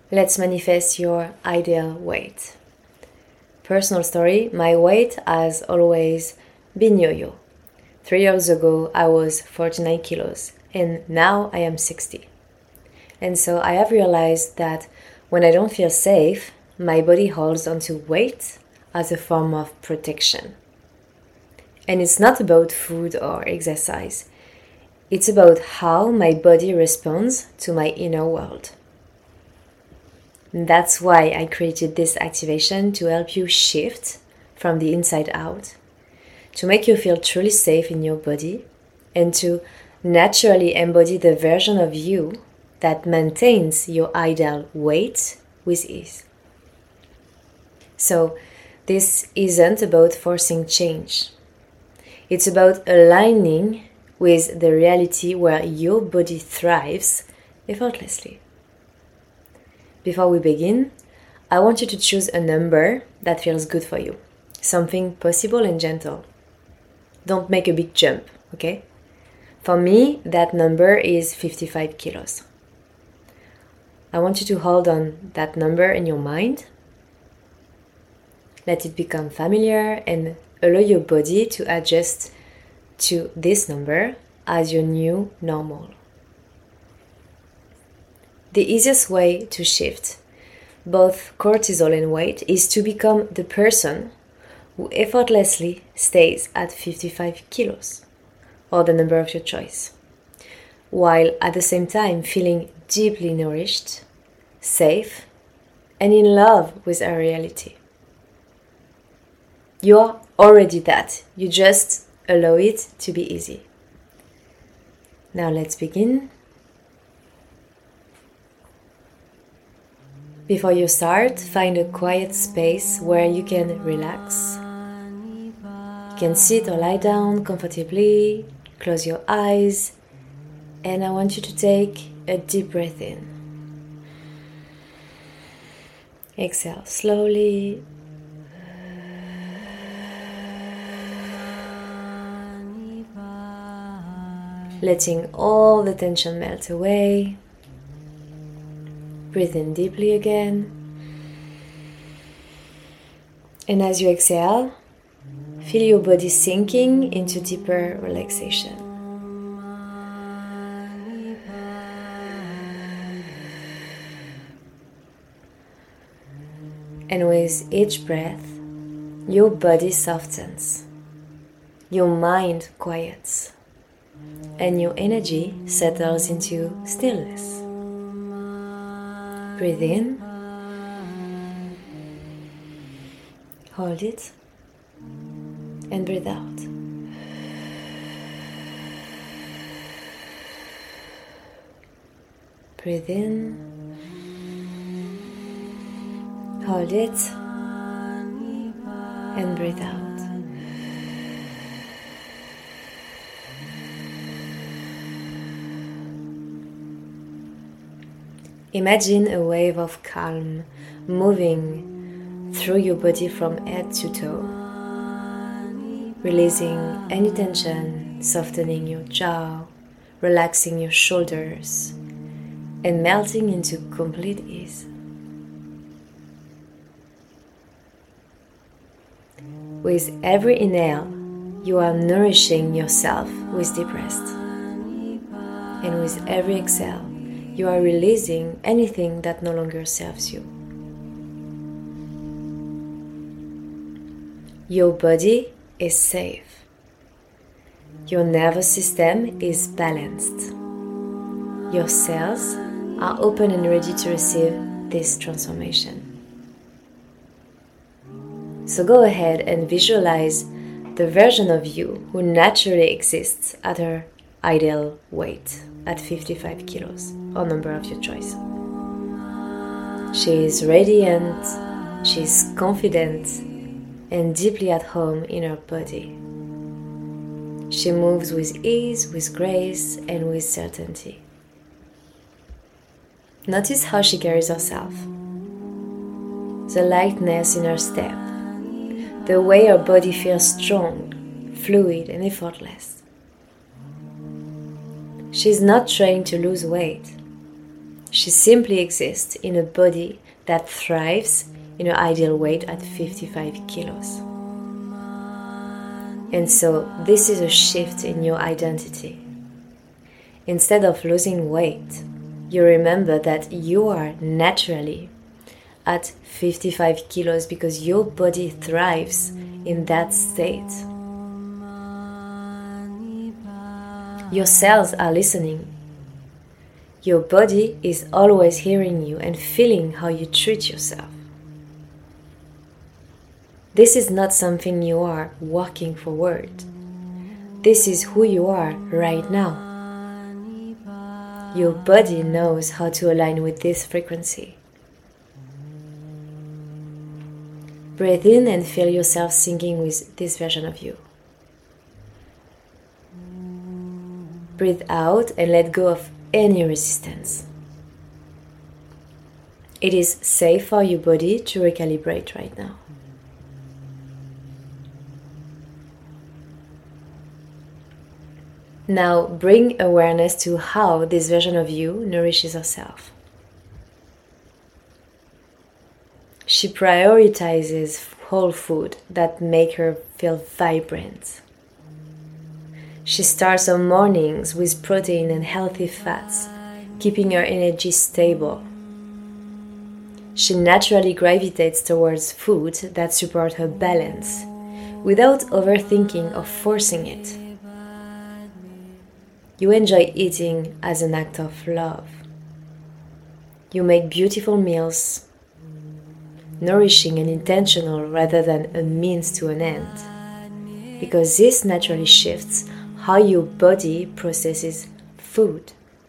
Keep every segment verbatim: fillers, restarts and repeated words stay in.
Let's manifest your ideal weight. Personal story, my weight has always been yo-yo. Three years ago, I was forty-nine kilos, and now I am sixty. And so I have realized that when I don't feel safe, my body holds onto weight as a form of protection. And it's not about food or exercise. It's about how my body responds to my inner world. And that's why I created this activation to help you shift from the inside out, to make you feel truly safe in your body, and to naturally embody the version of you that maintains your ideal weight with ease. So, this isn't about forcing change. It's about aligning with the reality where your body thrives effortlessly. Before we begin, I want you to choose a number that feels good for you, something possible and gentle. Don't make a big jump, okay? For me, that number is fifty-five kilos. I want you to hold on that number in your mind. Let it become familiar and allow your body to adjust to this number as your new normal. The easiest way to shift both cortisol and weight is to become the person who effortlessly stays at fifty-five kilos, or the number of your choice, while at the same time feeling deeply nourished, safe, and in love with our reality. You're already that. You just allow it to be easy. Now let's begin. Before you start, find a quiet space where you can relax. You can sit or lie down comfortably, close your eyes, and I want you to take a deep breath in. Exhale slowly. Letting all the tension melt away. Breathe in deeply again. And as you exhale, feel your body sinking into deeper relaxation. And with each breath, your body softens, your mind quiets, and your energy settles into stillness. Breathe in, hold it, and breathe out. Breathe in, hold it, and breathe out. Imagine a wave of calm moving through your body from head to toe, releasing any tension, softening your jaw, relaxing your shoulders, and melting into complete ease. With every inhale, you are nourishing yourself with deep rest. And with every exhale, you are releasing anything that no longer serves you. Your body is safe. Your nervous system is balanced. Your cells are open and ready to receive this transformation. So go ahead and visualize the version of you who naturally exists at her ideal weight at fifty-five kilos, or number of your choice. She is radiant, she is confident, and deeply at home in her body. She moves with ease, with grace, and with certainty. Notice how she carries herself, the lightness in her step, the way her body feels strong, fluid, and effortless. She's not trying to lose weight. She simply exists in a body that thrives in her ideal weight at fifty-five kilos. And so this is a shift in your identity. Instead of losing weight, you remember that you are naturally at fifty-five kilos because your body thrives in that state. Your cells are listening. Your body is always hearing you and feeling how you treat yourself. This is not something you are working forward. This is who you are right now. Your body knows how to align with this frequency. Breathe in and feel yourself syncing with this version of you. Breathe out and let go of any resistance. It is safe for your body to recalibrate right now. Now bring awareness to how this version of you nourishes herself. She prioritizes whole food that make her feel vibrant. She starts her mornings with protein and healthy fats, keeping her energy stable. She naturally gravitates towards food that support her balance, without overthinking or forcing it. You enjoy eating as an act of love. You make beautiful meals, nourishing and intentional rather than a means to an end, because this naturally shifts how your body processes food.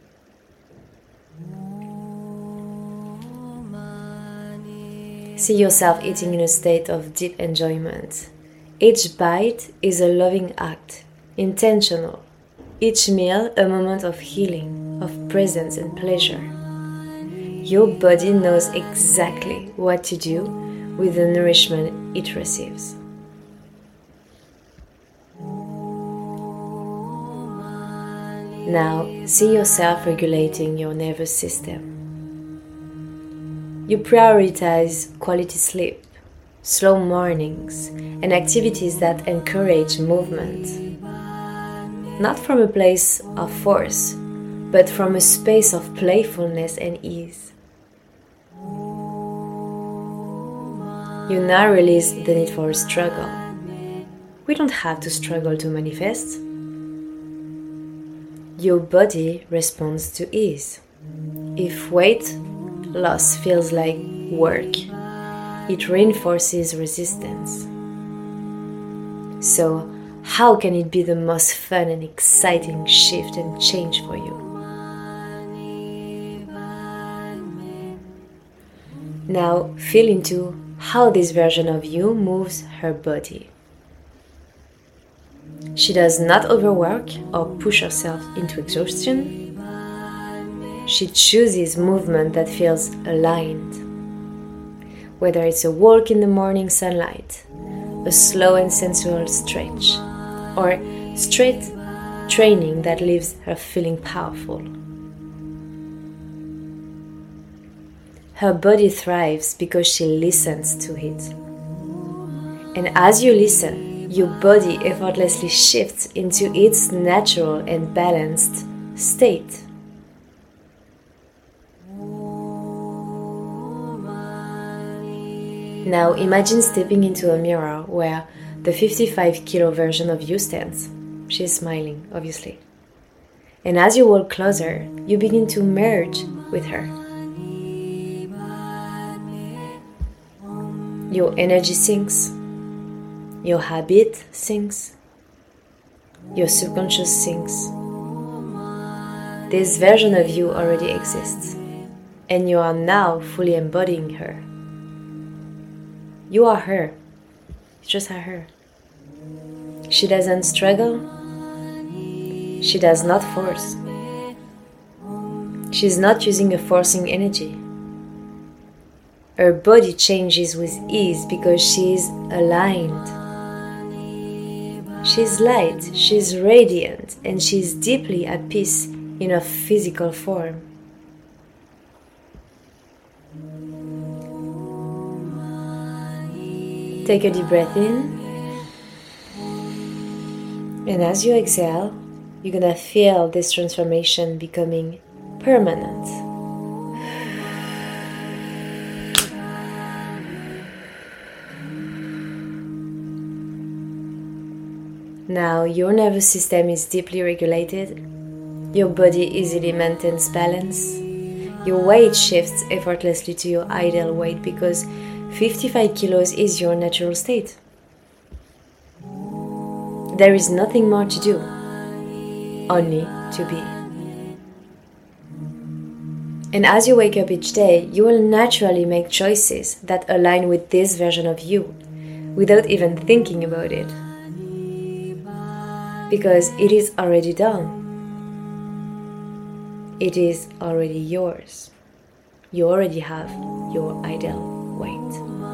See yourself eating in a state of deep enjoyment. Each bite is a loving act, intentional. Each meal a moment of healing, of presence and pleasure. Your body knows exactly what to do with the nourishment it receives. Now, see yourself regulating your nervous system. You prioritize quality sleep, slow mornings, and activities that encourage movement. Not from a place of force, but from a space of playfulness and ease. You now release the need for a struggle. We don't have to struggle to manifest. Your body responds to ease. If weight loss feels like work, it reinforces resistance. So, how can it be the most fun and exciting shift and change for you? Now, feel into how this version of you moves her body. She does not overwork or push herself into exhaustion. She chooses movement that feels aligned. Whether it's a walk in the morning sunlight, a slow and sensual stretch, or straight training that leaves her feeling powerful. Her body thrives because she listens to it. And as you listen, your body effortlessly shifts into its natural and balanced state. Now imagine stepping into a mirror where the fifty-five kilo version of you stands. She's smiling, obviously. And as you walk closer, you begin to merge with her. Your energy sinks. Your habit sinks. Your subconscious sinks. This version of you already exists, and you are now fully embodying her. You are her. You just are her. She doesn't struggle. She does not force. She's not using a forcing energy. Her body changes with ease because she's aligned. She's light, she's radiant, and she's deeply at peace in her physical form. Take a deep breath in. And as you exhale, you're gonna feel this transformation becoming permanent. Now your nervous system is deeply regulated. Your body easily maintains balance. Your weight shifts effortlessly to your ideal weight because fifty-five kilos is your natural state. There is nothing more to do, only to be. And as you wake up each day, you will naturally make choices that align with this version of you, without even thinking about it. Because it is already done. It is already yours. You already have your ideal weight.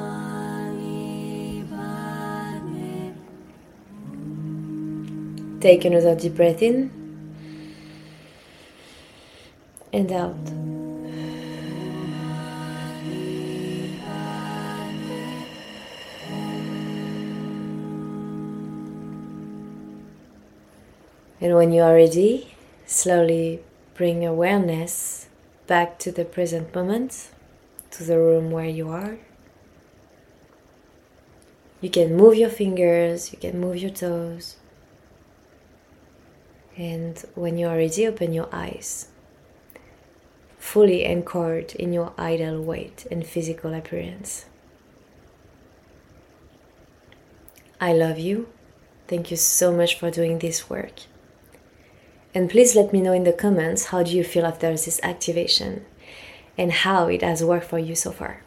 Take another deep breath in and out. And when you are ready, slowly bring awareness back to the present moment, to the room where you are. You can move your fingers, you can move your toes. And when you are ready, open your eyes, fully anchored in your ideal weight and physical appearance. I love you. Thank you so much for doing this work. And please let me know in the comments, how do you feel after this activation and how it has worked for you so far.